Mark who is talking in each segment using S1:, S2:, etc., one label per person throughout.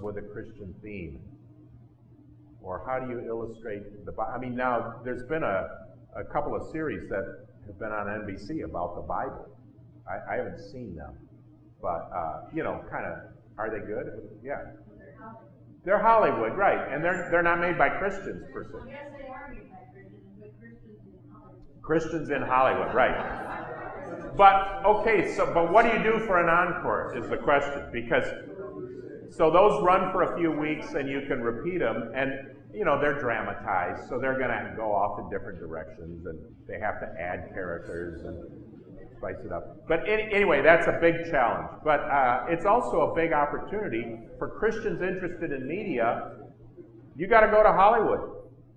S1: with a Christian theme? Or how do you illustrate the Bible? I mean, now there's been a couple of series that have been on NBC about the Bible. I haven't seen them, but kind of, are they good? Yeah. They're Hollywood, right? And they're not made by Christians per se.
S2: Yes, they are made by Christians, but Christians in Hollywood.
S1: Christians in Hollywood, right? But okay, but what do you do for an encore? Is the question, because so those run for a few weeks and you can repeat them, and they're dramatized, so they're going to go off in different directions, and they have to add characters and spice it up. But anyway, that's a big challenge. But it's also a big opportunity for Christians interested in media. You got to go to Hollywood.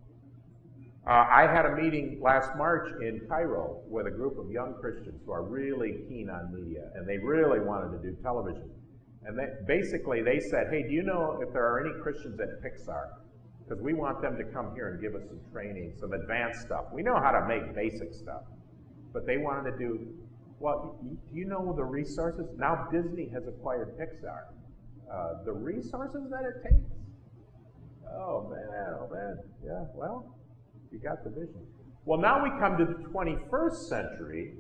S1: I had a meeting last March in Cairo with a group of young Christians who are really keen on media, and they really wanted to do television. And they said, hey, do you know if there are any Christians at Pixar? Because we want them to come here and give us some training, some advanced stuff. We know how to make basic stuff. But they wanted to do, well, do you know the resources? Now Disney has acquired Pixar. The resources that it takes? Oh man. Yeah, well, you got the vision. Well, now we come to the 21st century,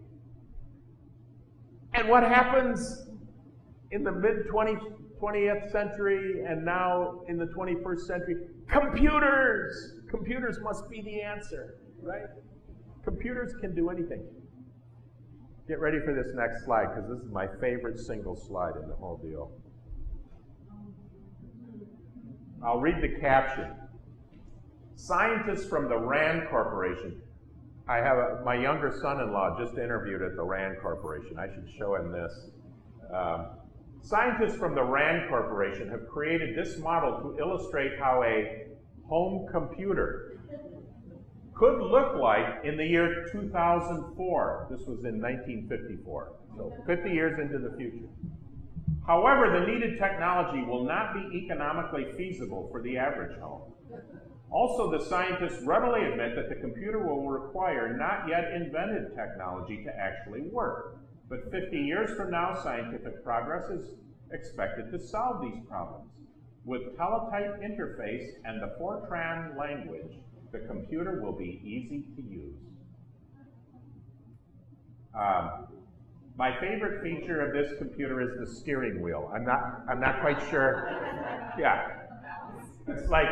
S1: and what happens in the mid-20th century and now in the 21st century? Computers! Computers must be the answer, right? Computers can do anything. Get ready for this next slide, because this is my favorite single slide in the whole deal. I'll read the caption. Scientists from the RAND Corporation. I have my younger son-in-law just interviewed at the RAND Corporation. I should show him this. Scientists from the RAND Corporation have created this model to illustrate how a home computer could look like in the year 2004. This was in 1954, so 50 years into the future. However, the needed technology will not be economically feasible for the average home. Also, the scientists readily admit that the computer will require not yet invented technology to actually work. But 50 years from now, scientific progress is expected to solve these problems. With teletype interface and the Fortran language, the computer will be easy to use. My favorite feature of this computer is the steering wheel. I'm not quite sure. Yeah, it's like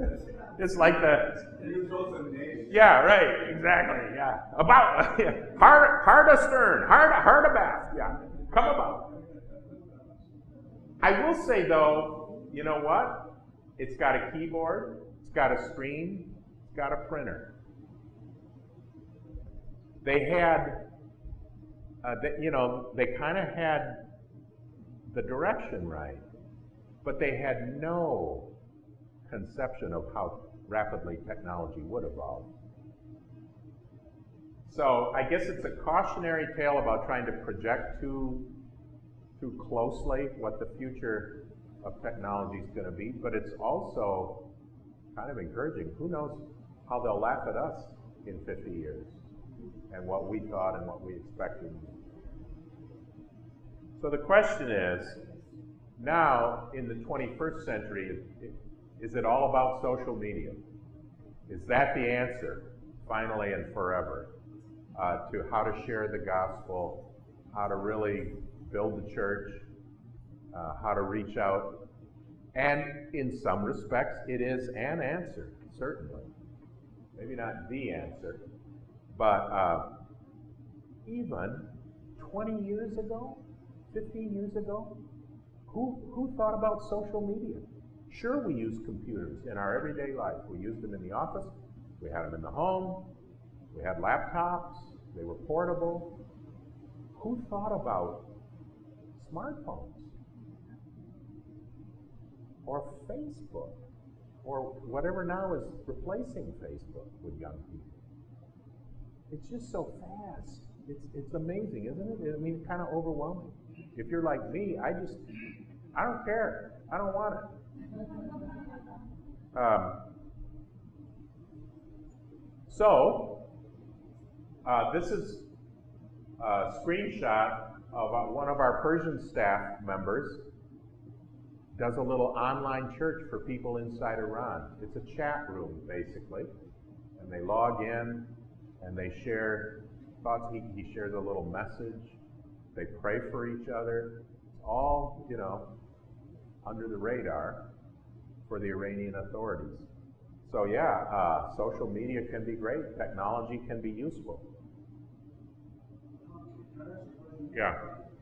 S1: the. Yeah, right. Exactly. Yeah. About hard astern, hard abaft. Yeah. Come about. I will say though, you know what? It's got a keyboard. It's got a screen. It's got a printer. They had. They kind of had the direction right, but they had no conception of how rapidly technology would evolve. So I guess it's a cautionary tale about trying to project too closely what the future of technology is going to be, but it's also kind of encouraging. Who knows how they'll laugh at us in 50 years and what we thought and what we expected. So the question is, now in the 21st century, is it all about social media? Is that the answer, finally and forever, to how to share the gospel, how to really build the church, how to reach out? And in some respects, it is an answer, certainly. Maybe not the answer, but even 20 years ago, 15 years ago, who thought about social media? Sure, we use computers in our everyday life. We used them in the office. We had them in the home. We had laptops. They were portable. Who thought about smartphones? Or Facebook? Or whatever now is replacing Facebook with young people. It's just so fast. It's amazing, isn't it? I mean, kind of overwhelming. If you're like me, I don't care. I don't want it. This is a screenshot of one of our Persian staff members does a little online church for people inside Iran. It's a chat room, basically. And they log in and they share thoughts. He shares a little message. They pray for each other. It's all, under the radar for the Iranian authorities. So yeah, social media can be great. Technology can be useful. Yeah.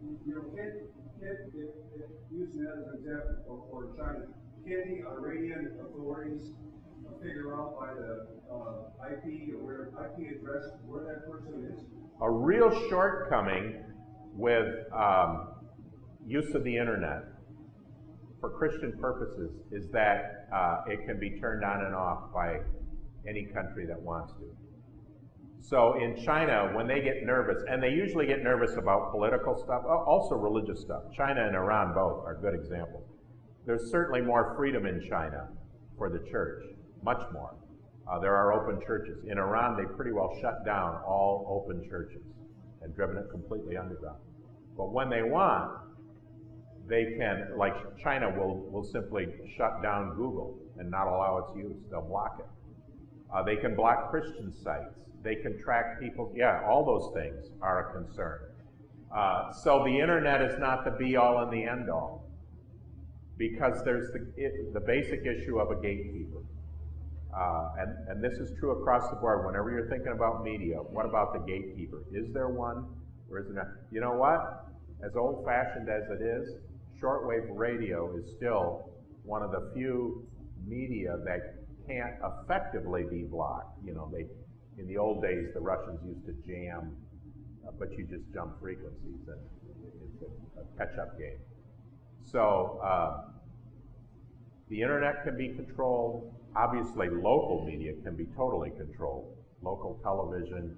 S3: Using that as an example for China, can the Iranian authorities figure out by the IP or where IP address where that person is?
S1: A real shortcoming with use of the internet for Christian purposes is that it can be turned on and off by any country that wants to. So in China, when they get nervous, and they usually get nervous about political stuff, also religious stuff. China and Iran both are good examples. There's certainly more freedom in China for the church, much more. There are open churches. In Iran, they pretty well shut down all open churches and driven it completely underground. But when they want, they can, like China will simply shut down Google and not allow its use. They'll block it. They can block Christian sites. They can track people. Yeah, all those things are a concern. So the internet is not the be-all and the end-all, because there's the basic issue of a gatekeeper. And this is true across the board. Whenever you're thinking about media, what about the gatekeeper? Is there one or is there not? You know what? As old-fashioned as it is, shortwave radio is still one of the few media that can't effectively be blocked. In the old days, the Russians used to jam, but you just jump frequencies, and it's a catch-up game. So the internet can be controlled. Obviously, local media can be totally controlled. Local television,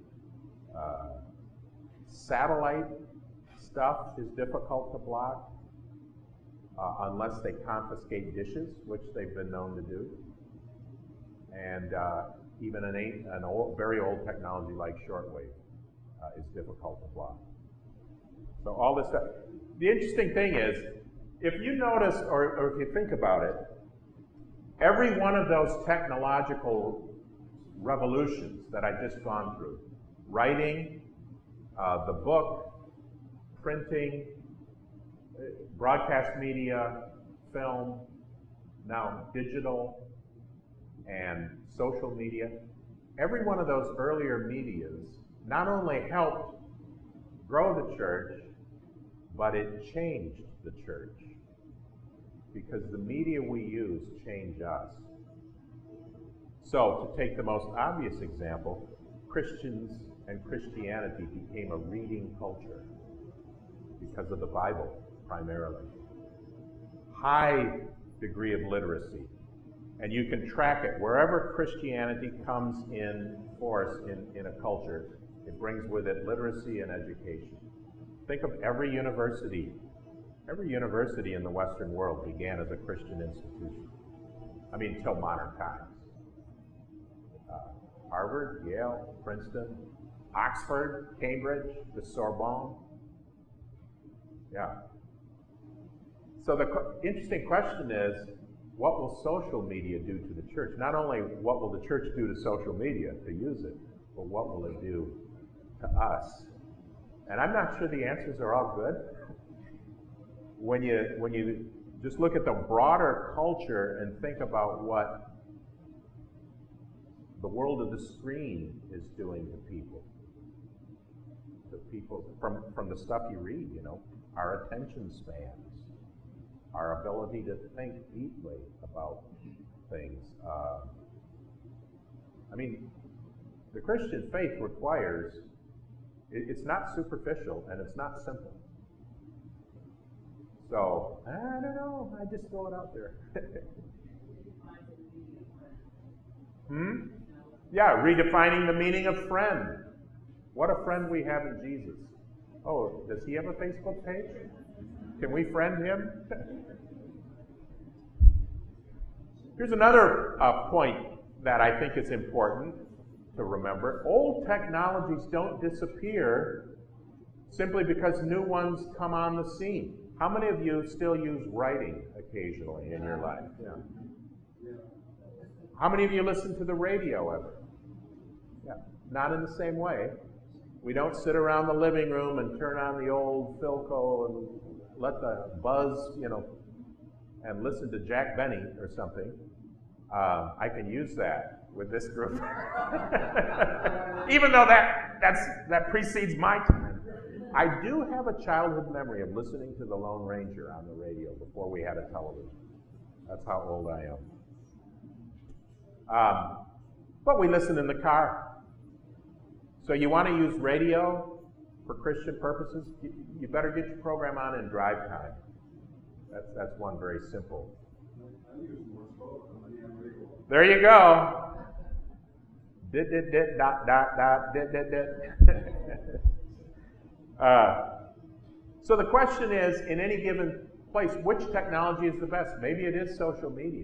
S1: satellite stuff is difficult to block unless they confiscate dishes, which they've been known to do. And even an old, very old technology like shortwave is difficult to block. So all this stuff. The interesting thing is, if you notice, or if you think about it, every one of those technological revolutions that I've just gone through, writing, the book, printing, broadcast media, film, now digital, and social media, every one of those earlier medias not only helped grow the church, but it changed the church, because the media we use change us. So, to take the most obvious example, Christians and Christianity became a reading culture because of the Bible, primarily. High degree of literacy. And you can track it. Wherever Christianity comes in force in a culture, it brings with it literacy and education. Think of every university. Every university in the Western world began as a Christian institution. I mean, till modern times. Harvard, Yale, Princeton, Oxford, Cambridge, the Sorbonne. Yeah. So the interesting question is, what will social media do to the church? Not only what will the church do to social media to use it, but what will it do to us? And I'm not sure the answers are all good. When you just look at the broader culture and think about what the world of the screen is doing to people from the stuff you read, our attention spans, our ability to think deeply about things. The Christian faith requires, it's not superficial and it's not simple. So, I don't know, I just throw it out there. Yeah, redefining the meaning of friend. What a friend we have in Jesus. Oh, does he have a Facebook page? Can we friend him? Here's another point that I think is important to remember. Old technologies don't disappear simply because new ones come on the scene. How many of you still use writing occasionally in your life. Yeah.
S3: Yeah.
S1: How many of you listen to the radio ever? Yeah. Not in the same way. We don't sit around the living room and turn on the old Philco and let the buzz, and listen to Jack Benny or something. I can use that with this group. Even though that precedes my time. I do have a childhood memory of listening to the Lone Ranger on the radio before we had a television. That's how old I am. But we listen in the car. So you want to use radio for Christian purposes? You better get your program on in drive time. That's one very simple.
S3: I use Morse code on the radio.
S1: There you go. Dit, dit, dit, dot, dot, dot, dit, dit, dit. So the question is, in any given place, which technology is the best? Maybe it is social media.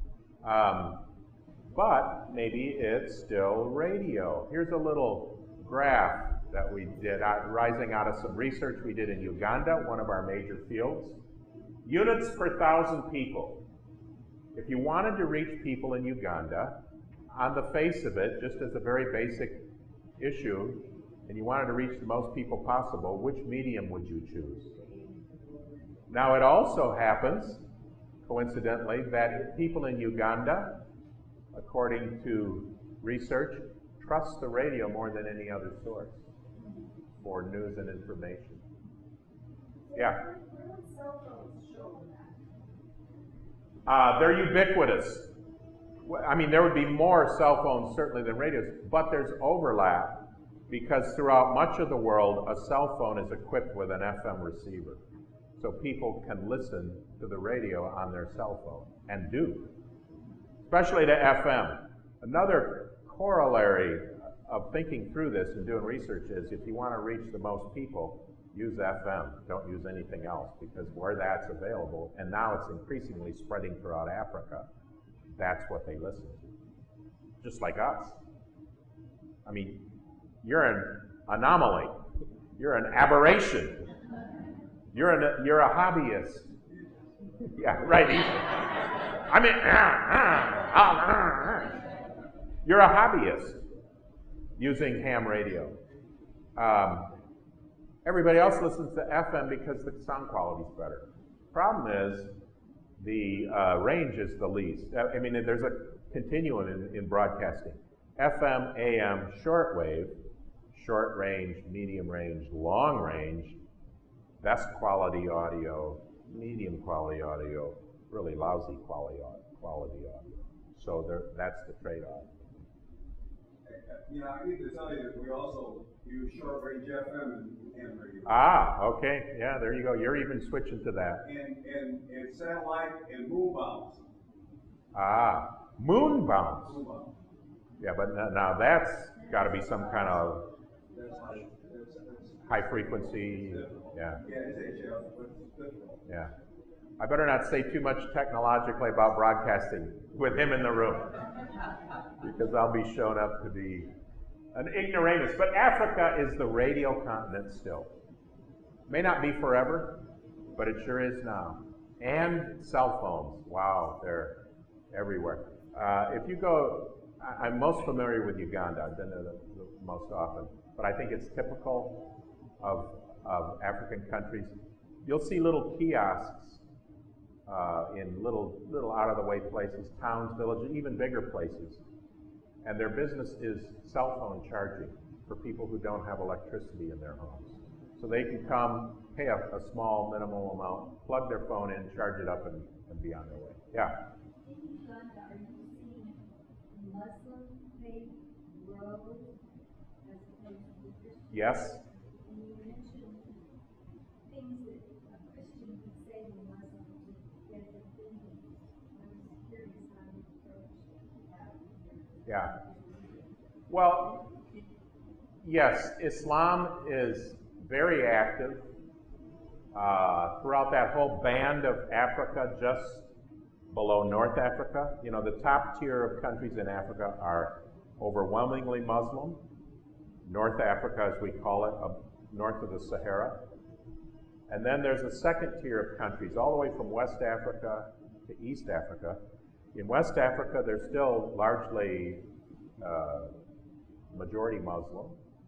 S1: But maybe it's still radio. Here's a little graph that we did, rising out of some research we did in Uganda, one of our major fields. Units per 1,000 people. If you wanted to reach people in Uganda, on the face of it, just as a very basic issue, and you wanted to reach the most people possible, which medium would you choose? Now, it also happens, coincidentally, that people in Uganda, according to research, trust the radio more than any other source for news and information. Yeah? They're ubiquitous. I mean, there would be more cell phones certainly than radios, but there's overlap because throughout much of the world, a cell phone is equipped with an FM receiver. So people can listen to the radio on their cell phone, and do, especially to FM. Another corollary of thinking through this and doing research is if you want to reach the most people, use FM. Don't use anything else, because where that's available, and now it's increasingly spreading throughout Africa, that's what they listen to. Just like us. I mean, you're an anomaly. You're an aberration. You're a hobbyist. Yeah, right. I mean, you're a hobbyist using ham radio. Everybody else listens to FM because the sound quality is better. Problem is, the range is the least. I mean, there's a continuum in broadcasting. FM, AM, shortwave, short range, medium range, long range, best quality audio, medium quality audio, really lousy quality audio. So that's the trade-off.
S3: Yeah, I need to tell you that we also use short range FM and radio.
S1: Ah, okay. Yeah, there you go. You're even switching to that.
S3: And satellite and moon bounce.
S1: Ah, moon bounce.
S3: Moon bounce.
S1: Yeah, but now that's got to be some kind of
S3: That's
S1: high frequency. Yeah.
S3: Yeah, it's HF, but it's difficult.
S1: Yeah. I better not say too much technologically about broadcasting with him in the room, because I'll be shown up to be an ignoramus. But Africa is the radio continent still. May not be forever, but it sure is now. And cell phones. Wow, they're everywhere. If you go, I'm most familiar with Uganda. I've been there the most often. But I think it's typical of African countries. You'll see little kiosks in little out-of-the-way places, towns, villages, even bigger places. And their business is cell phone charging for people who don't have electricity in their homes. So they can come, pay a small minimal amount, plug their phone in, charge it up, and be on their way. Yeah?
S2: In Uganda, are you seeing Muslim faith grow as opposed to the Christian?
S1: Yes?
S2: And you mentioned things that a Christian could say to Muslim to get them thinking. I was curious how you approach that.
S1: Yeah. Well, yes, Islam is very active throughout that whole band of Africa, just below North Africa. You know, the top tier of countries in Africa are overwhelmingly Muslim. North Africa, as we call it, north of the Sahara. And then there's a second tier of countries, all the way from West Africa to East Africa. In West Africa, they're still largely majority Muslim.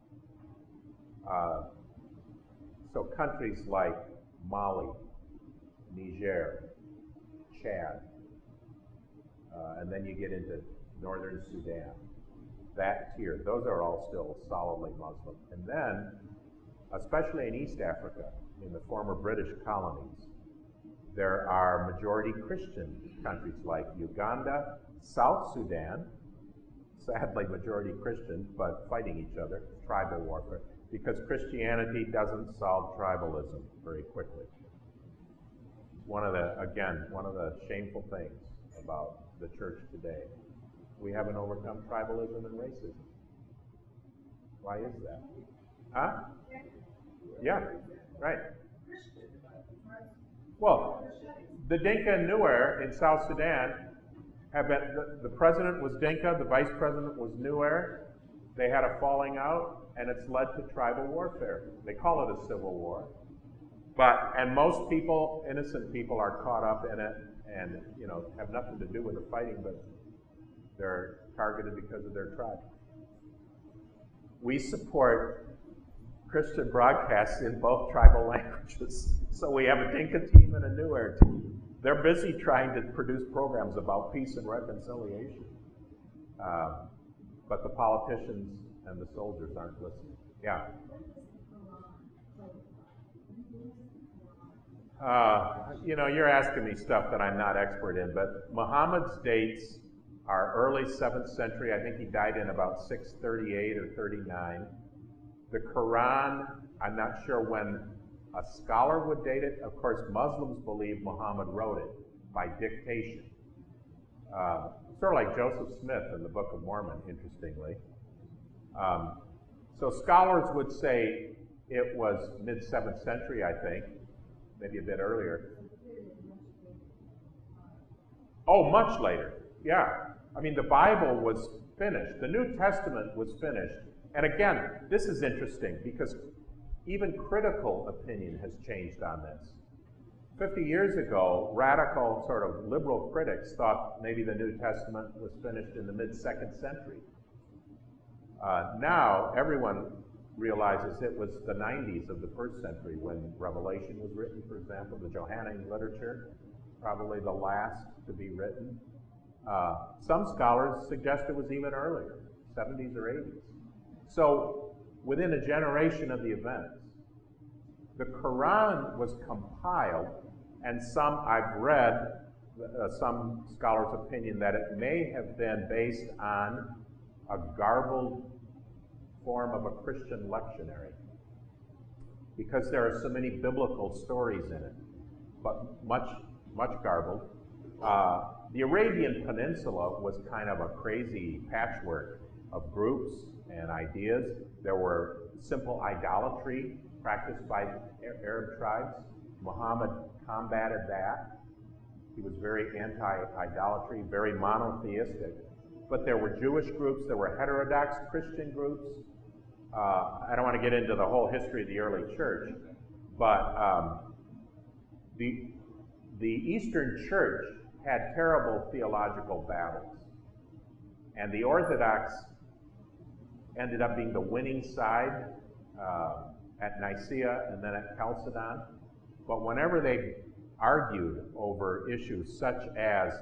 S1: So countries like Mali, Niger, Chad, and then you get into northern Sudan. That tier, those are all still solidly Muslim. And then, especially in East Africa, in the former British colonies, there are majority Christian countries like Uganda, South Sudan, sadly majority Christian, but fighting each other, tribal warfare, because Christianity doesn't solve tribalism very quickly. One of the shameful things about the church today. We haven't overcome tribalism and racism. Why is that? Huh? Yeah, right. Well, the Dinka and Nuer in South Sudan have been, the president was Dinka, the vice president was Nuer. They had a falling out, and it's led to tribal warfare. They call it a civil war. And most people, innocent people, are caught up in it and, have nothing to do with the fighting, but they're targeted because of their tribe. We support Christian broadcasts in both tribal languages. So we have a Dinka team and a Nuer team. They're busy trying to produce programs about peace and reconciliation. But the politicians and the soldiers aren't listening. Yeah. You're asking me stuff that I'm not expert in, but Muhammad's dates are early 7th century. I think he died in about 638 or 39. The Quran, I'm not sure when a scholar would date it. Of course, Muslims believe Muhammad wrote it by dictation. Sort of like Joseph Smith in the Book of Mormon, interestingly. So scholars would say it was mid-7th century, I think, maybe a bit earlier. Oh, much later, yeah. I mean, the Bible was finished. The New Testament was finished. And again, this is interesting because even critical opinion has changed on this. 50 years ago, radical sort of liberal critics thought maybe the New Testament was finished in the mid-2nd century. Now, everyone realizes it was the 90s of the 1st century when Revelation was written, for example, the Johannine literature, probably the last to be written. Some scholars suggest it was even earlier, 70s or 80s. So, within a generation of the events, the Quran was compiled, and I've read some scholars' opinion that it may have been based on a garbled form of a Christian lectionary, because there are so many biblical stories in it, but much garbled. The Arabian Peninsula was kind of a crazy patchwork of groups and ideas. There were simple idolatry practiced by Arab tribes. Muhammad combated that. He was very anti-idolatry, very monotheistic. But there were Jewish groups, there were heterodox Christian groups. I don't want to get into the whole history of the early church, but the Eastern Church had terrible theological battles. And the Orthodox ended up being the winning side at Nicaea and then at Chalcedon. But whenever they argued over issues such as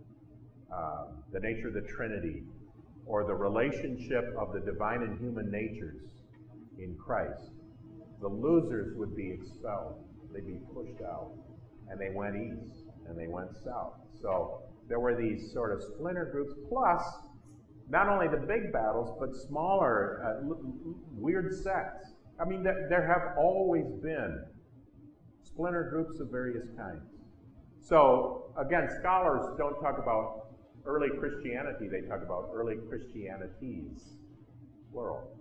S1: the nature of the Trinity or the relationship of the divine and human natures in Christ, the losers would be expelled. They'd be pushed out. And they went east and they went south. So there were these sort of splinter groups, plus not only the big battles, but smaller, weird sects. I mean, there have always been splinter groups of various kinds. So, again, scholars don't talk about early Christianity, they talk about early Christianities, plural.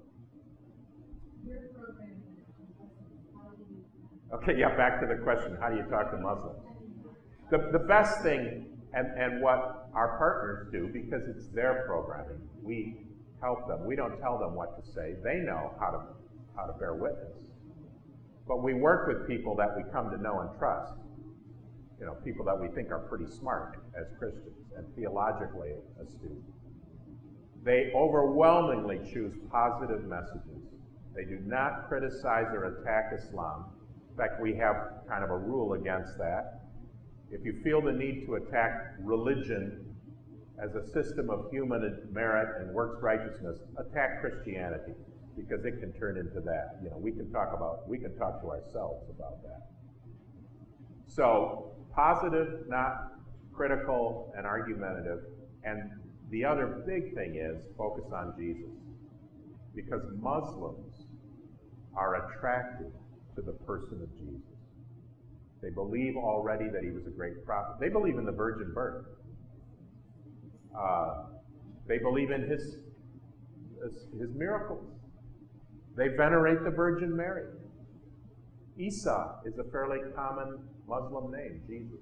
S1: Okay, yeah, back to the question, how do you talk to Muslims? The best thing, and what our partners do, because it's their programming, we help them. We don't tell them what to say. They know how to bear witness. But we work with people that we come to know and trust. You know, people that we think are pretty smart as Christians and theologically astute. They overwhelmingly choose positive messages. They do not criticize or attack Islam. In fact, we have kind of a rule against that. If you feel the need to attack religion as a system of human merit and works righteousness, attack Christianity, because it can turn into that. You know, we can talk to ourselves about that. So, positive, not critical and argumentative. And the other big thing is focus on Jesus. Because Muslims are attracted to the person of Jesus. They believe already that he was a great prophet. They believe in the virgin birth. They believe in his miracles. They venerate the Virgin Mary. Isa is a fairly common Muslim name, Jesus.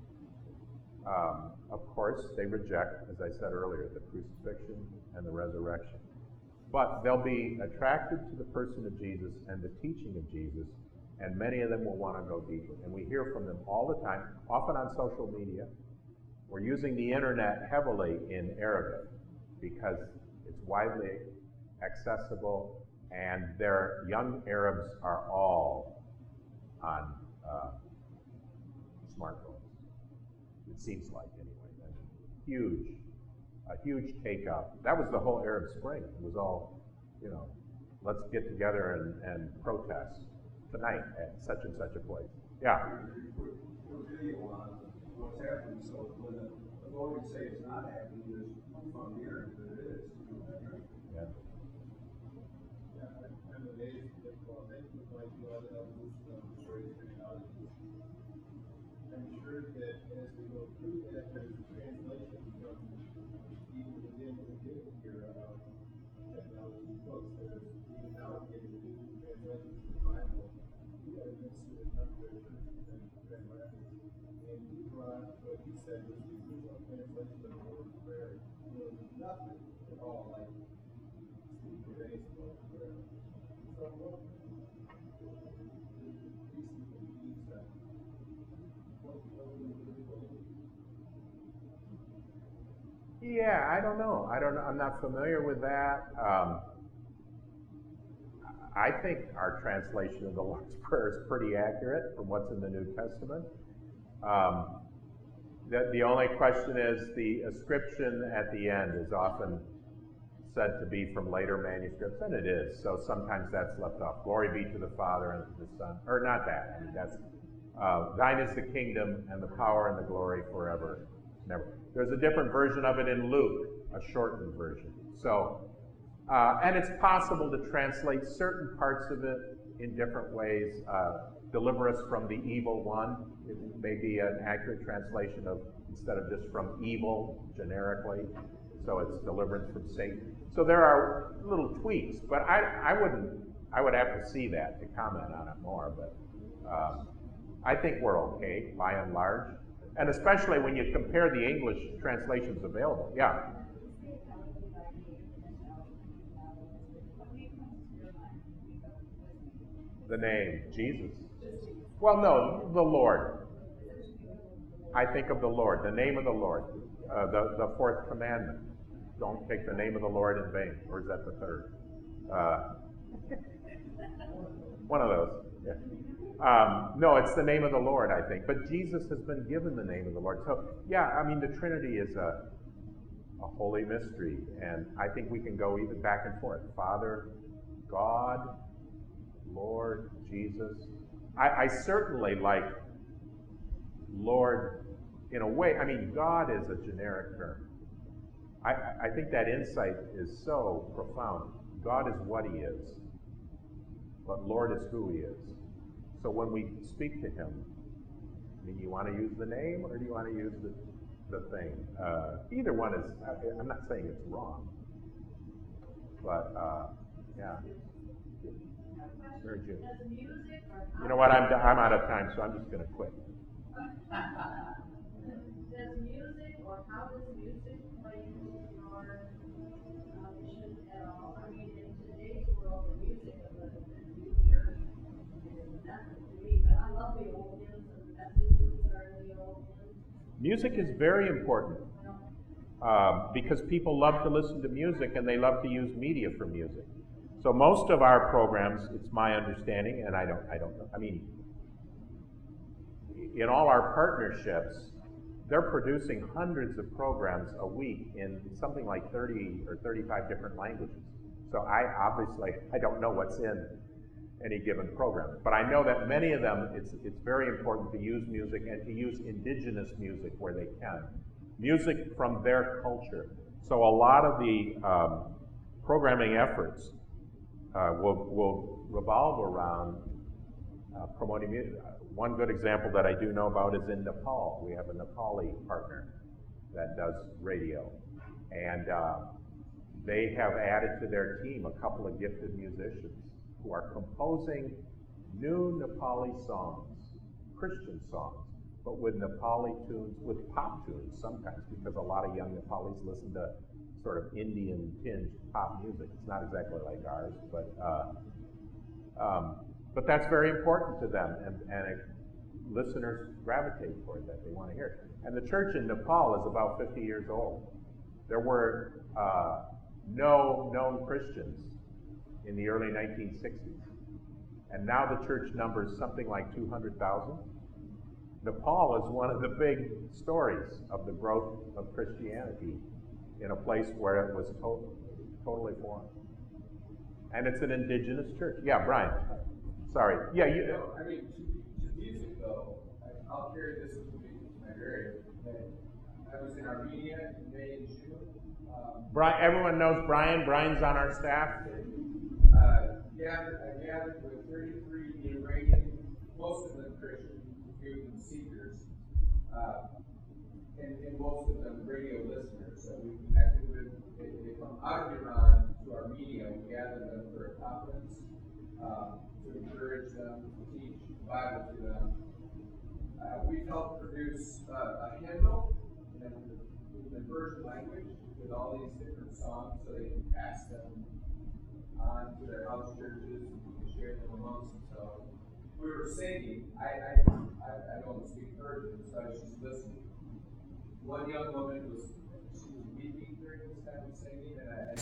S1: Of course, they reject, as I said earlier, the crucifixion and the resurrection. But they'll be attracted to the person of Jesus and the teaching of Jesus, and many of them will want to go deeper. And we hear from them all the time, often on social media. We're using the internet heavily in Arabic because it's widely accessible, and their young Arabs are all on smartphones. It seems like, anyway. A huge take-up. That was the whole Arab Spring. It was all, let's get together and protest tonight at such and such a place. Yeah.
S3: Put video on what's happening, so when the authorities say it's not happening, there's from here that it is.
S1: Yeah.
S4: I'm amazed that while they look like the other evolution of the various technologies, I'm sure that as we go through that, there's a translation from even within your technology books. There's even now getting new translations of the Bible. You got to mix it up there and translations. And Deuteron, what he said was the original translation of the word prayer was nothing at all like Steve Gervais about prayer. So what
S1: Yeah, I don't know. I'm not familiar with that. I think our translation of the Lord's Prayer is pretty accurate from what's in the New Testament. The only question is the ascription at the end is often said to be from later manuscripts, and it is. So sometimes that's left off. Glory be to the Father and to the Son. Or not that. I mean, that's thine is the kingdom and the power and the glory forever. Never. There's a different version of it in Luke, a shortened version. So, and it's possible to translate certain parts of it in different ways. Deliver us from the evil one. It may be an accurate translation of, instead of just from evil generically. So it's deliverance from Satan. So there are little tweaks, but I would have to see that to comment on it more. But I think we're okay by and large. And especially when you compare the English translations available. Yeah. The name, Jesus. Well, no, the Lord. I think of the Lord, the name of the Lord. The fourth commandment. Don't take the name of the Lord in vain. Or is that the third? One of those. Yeah. No, it's the name of the Lord, I think. But Jesus has been given the name of the Lord. So, yeah, I mean, the Trinity is a holy mystery. And I think we can go even back and forth. Father, God, Lord, Jesus. I certainly like Lord in a way. I mean, God is a generic term. I think that insight is so profound. God is what he is. But Lord is who he is. So when we speak to him, I mean, you want to use the name or do you want to use the thing? Either one is, I'm not saying it's wrong. But, yeah. Mary June. You know what, I'm out of time, so I'm just going to quit.
S5: Does music, or how does music play into your mission at all? I mean, in today's world, the music of the future is nothing to me, but I love the old hymns and the messages that are in the old hymns.
S1: Music is very important because people love to listen to music and they love to use media for music. So most of our programs, it's my understanding, and I don't know. I mean, in all our partnerships, they're producing hundreds of programs a week in something like 30 or 35 different languages. So I don't know what's in any given program, but I know that many of them, it's very important to use music and to use indigenous music where they can. Music from their culture. So a lot of the programming efforts will revolve around promoting music. One good example that I do know about is in Nepal. We have a Nepali partner that does radio, and they have added to their team a couple of gifted musicians who are composing new Nepali songs, Christian songs, but with Nepali tunes, with pop tunes sometimes, because a lot of young Nepalis listen to sort of Indian-tinged pop music. It's not exactly like ours, but that's very important to them, and listeners gravitate toward that. They want to hear it. And the church in Nepal is about 50 years old. There were no known Christians in the early 1960s, and now the church numbers something like 200,000. Nepal is one of the big stories of the growth of Christianity in a place where it was totally foreign. And it's an indigenous church. Yeah, Brian. Sorry. Yeah, you.
S6: No, I mean, to music though, I'll carry this with me to my grave. I was in Armenia in May and June.
S1: Brian, everyone knows Brian. Brian's on our staff.
S6: I gathered with 33 Iranian, most of them Christian, few of them seekers, and most of them radio listeners. So we connected with, they come out of Iran to Armenia. We gathered them for a conference to encourage them, to teach the Bible to them. We've helped produce a hymnal in the Persian language with all these different songs so they can pass them on to their house churches and share them amongst themselves. We were singing. I don't speak Persian, so I was just listening. One young woman was weeping during this time of singing, and I